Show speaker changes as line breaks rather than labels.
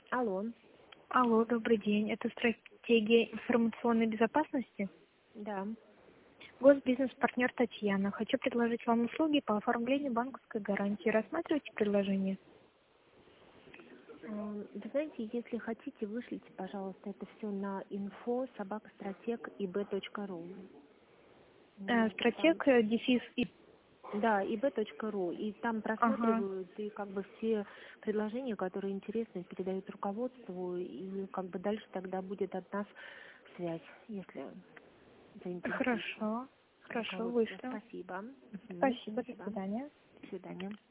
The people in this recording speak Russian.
Алло.
Алло, добрый день. Это стратегия информационной безопасности?
Да.
Госбизнес-партнер Татьяна. Хочу предложить вам услуги по оформлению банковской гарантии. Рассматривайте предложение?
Вы знаете, если хотите, вышлите, пожалуйста, это все на info@strateg.ib.ru.
Стратег, дефис и...
Да, ib.ru. И там
Ага,
просматривают, и как бы все предложения, которые интересны, передают руководству, и как бы дальше тогда будет от нас связь, если заинтересует
хорошо. Хорошо,
руководство.
вышлю.
Спасибо.
Спасибо, до
Спасибо.
свидания.
До свидания.